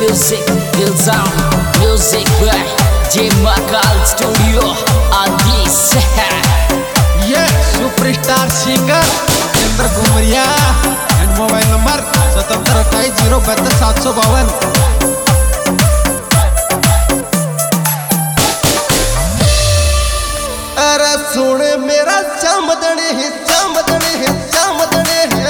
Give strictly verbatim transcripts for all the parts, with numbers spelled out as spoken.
Music, Hill Sound, Music by J Makal Studio on this. Yeah, superstar singer Indra Kumariya and mobile number seven seven eight zero two two seven six two one. अरे सुन मेरा चमदने ही चमदने ही चमदने है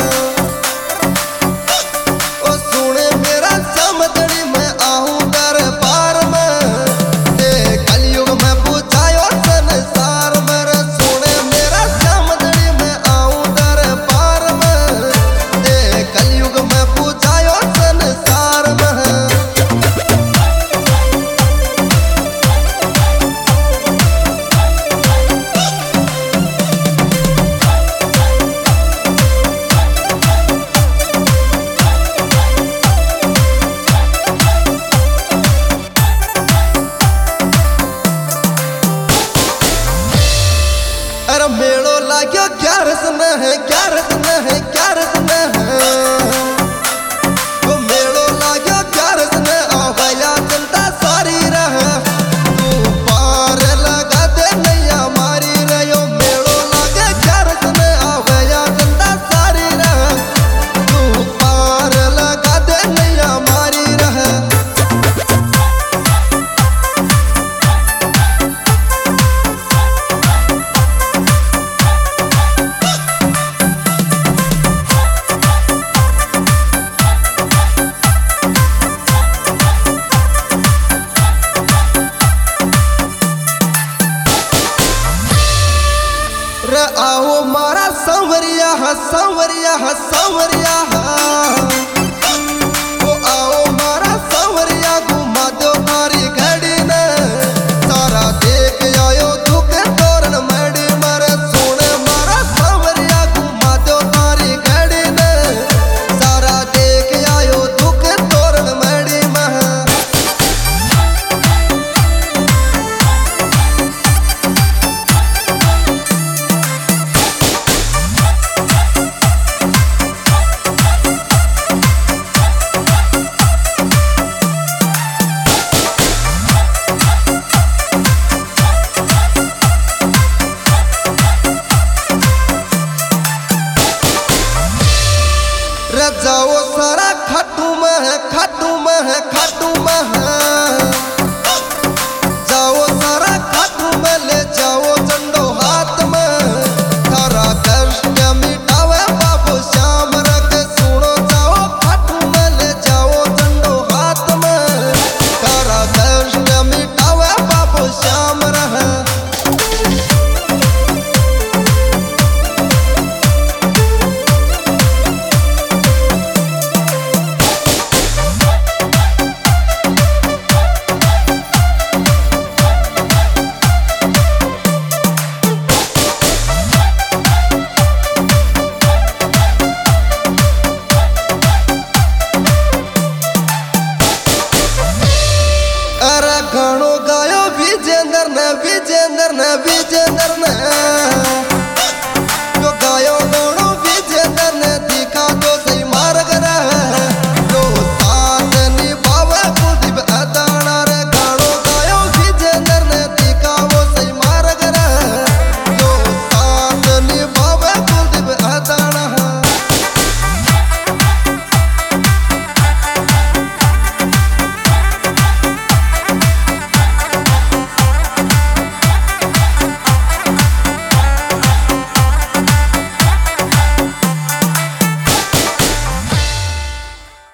ओ सुन मेरा चमदने मैं आऊं दरबार में ते कलयुग में पूछायो संसार में रे सुन मेरा चमदने मैं आऊं दरबार में ते कलयुग में पूछायो संसार में। अरे मेड़ो लाग्यो ग्यारस न है ग्यारस न है ग्यारस न है वो मेड़ो लाग्यो ग्यारस न आवाया चलता सारी रहा तू पार लगा दे नैया मारी रहो मेड़ो लागे ग्यारस न आवाया चलता सारी रहा तू पार लगा दे नैया मारी रहा। रे आओ मारा सांवरिया हा सांवरिया हा सांवरिया हा